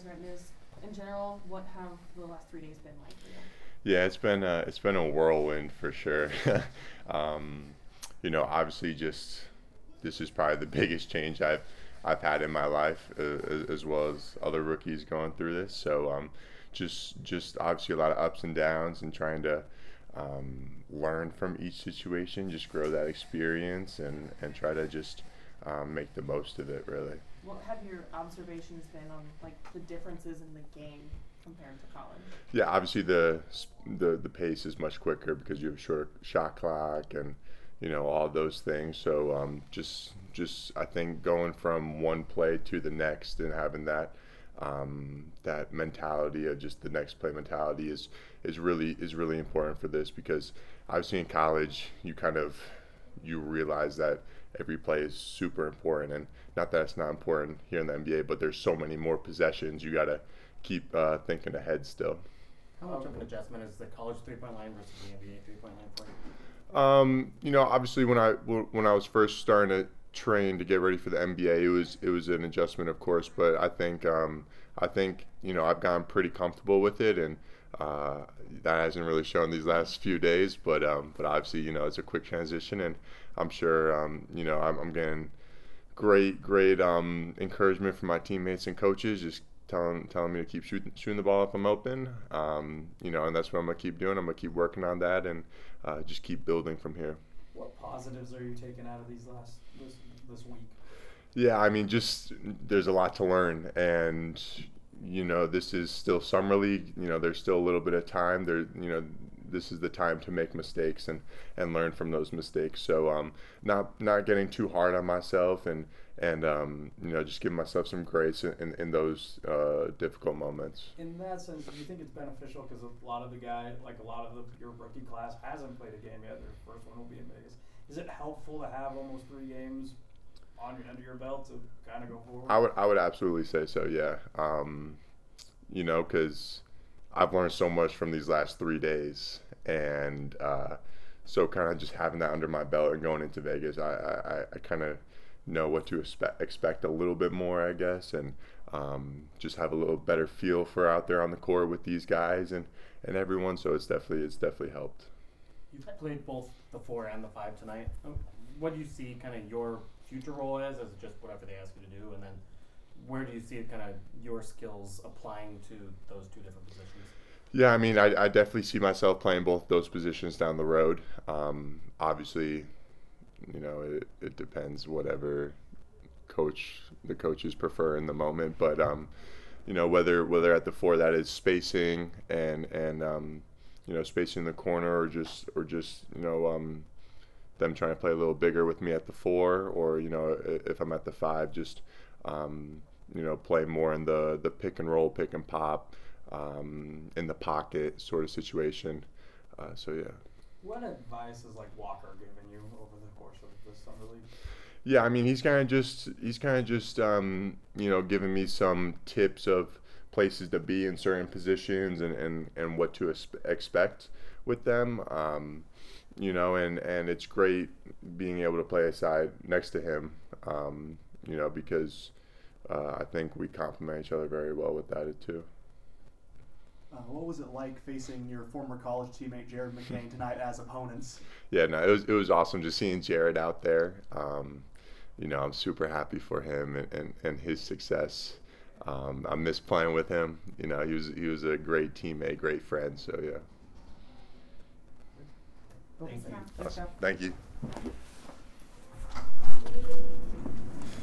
Redness. In general, what have the last 3 days been like for you? Yeah, it's been a whirlwind for sure. um, Obviously, just this is probably the biggest change I've had in my life, as well as other rookies going through this. So just obviously a lot of ups and downs, and trying to learn from each situation, just grow that experience, and try to just make the most of it. Really. What have your observations been on like the differences in the game compared to college? Yeah, obviously the pace is much quicker because you have a short shot clock, and all those things. So just I think going from one play to the next, and having that mentality of just the next play mentality is really important for this, because obviously in college you realize that every play is super important, and not that it's not important here in the NBA, but there's so many more possessions. You gotta keep thinking ahead still. How much of an adjustment is the college 3-point line versus the NBA 3-point line for you? Obviously when I was first starting to train to get ready for the NBA, it was an adjustment, of course, but I think I've gotten pretty comfortable with it, and that hasn't really shown these last few days, but obviously it's a quick transition, and I'm sure I'm getting great encouragement from my teammates and coaches, just telling me to keep shooting the ball if I'm open. And that's what I'm gonna keep doing. I'm gonna keep working on that, and just keep building from here. What positives are you taking out of this week? Yeah, I mean, just there's a lot to learn, and this is still summer league. There's still a little bit of time. This is the time to make mistakes, and learn from those mistakes. So not getting too hard on myself, and just giving myself some grace in those difficult moments. In that sense, do you think it's beneficial because a lot of your rookie class hasn't played a game yet? Their first one will be in Vegas. Is it helpful to have almost 3 games under your belt to kind of go forward? I would absolutely say so. Yeah. Because I've learned so much from these last 3 days, and so kind of just having that under my belt and going into Vegas, I kind of know what to expect a little bit more, I guess, and just have a little better feel for out there on the court with these guys and everyone. So it's definitely helped. You've played both the 4 and the 5 tonight. What do you see kind of your future role as it just whatever they ask you to do, and then where do you see kind of your skills applying to those 2 different positions? Yeah, I mean, I definitely see myself playing both those positions down the road. Obviously, it depends whatever the coaches prefer in the moment, but whether at the 4 that is spacing and spacing the corner, or just them trying to play a little bigger with me at the 4, or if I'm at the 5, just play more in the pick and roll, pick and pop, in the pocket sort of situation. So yeah. What advice has Walker given you over the course of this summer league? Yeah, I mean, he's kind of just giving me some tips of places to be in certain positions, and what to expect with them. And it's great being able to play aside next to him, because I think we complement each other very well with that too. What was it like facing your former college teammate Jared McCain tonight as opponents? Yeah, no, it was awesome just seeing Jared out there. I'm super happy for him and his success. I miss playing with him. He was a great teammate, great friend. So yeah. Thanks. Awesome. Thank you.